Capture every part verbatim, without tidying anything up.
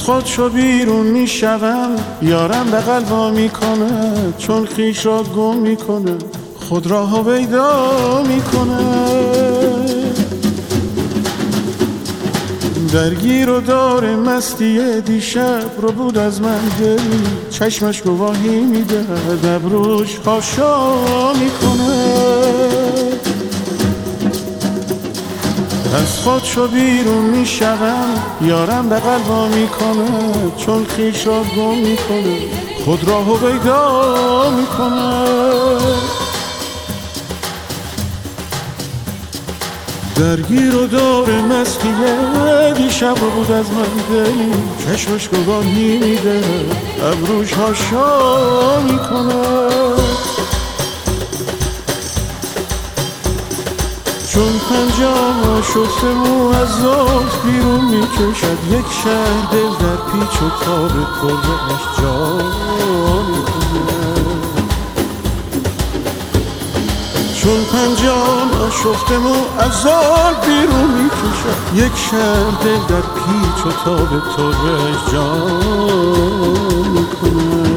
خودشو بیرون میشوم، یارم بغل وا میکنه، چون خیش را گم میکنه، خود را هویدا میکنه. درگیر و دار مستی دیشب رو بود از من دلی، چشمش گواهی میده، ابروش خاشا میکنه. از خودشو بیرون میشوم، یارم بغل وا میکنه، چون خیش را گم میکنه، خود را هویدا میکنه. درگیر و دار مسکیه دیشب رو بود از من دلی، چشمش گواهی میده، ابروش هاشا میکنه. چون پنجاه شسته مو از زلف بیرون میکشد، یک شهر دل در پیچ و تاب پرش جا میکنه. چون پنجاه شسته مو از زلف بیرون میکشد، یک شهر دل در پیچ و تاب پرش جا میکنه.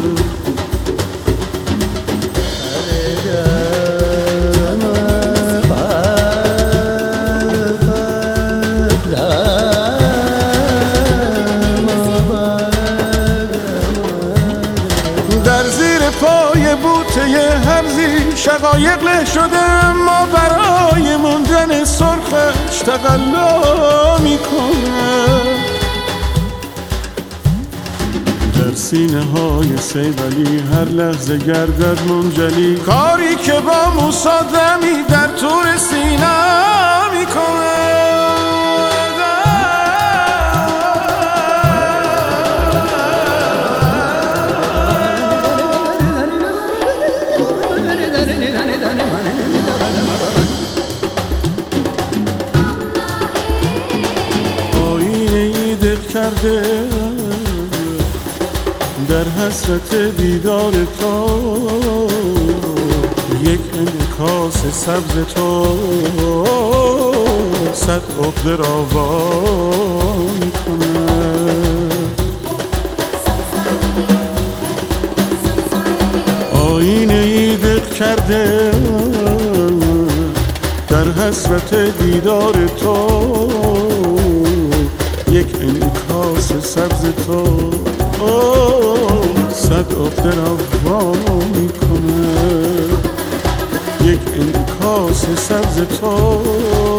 در زیر پای بوته هرزی شقایق له شده، ما برای موندن سرخش تقلا میکنه. در سینه های سیبلی هر لحظه گردد منجلی، کاری که با موسی دمی در طور سینا میکنه. آینه ای دل کرده در حسرت دیدار تو، یک انعکاس سبز تو صد عقده را وا میکنه. آینه ای دل کرده در حسرت دیدار تو، یک انعکاس سبز تو صد عقده را وا میکنه. یک انعکاس سبز تو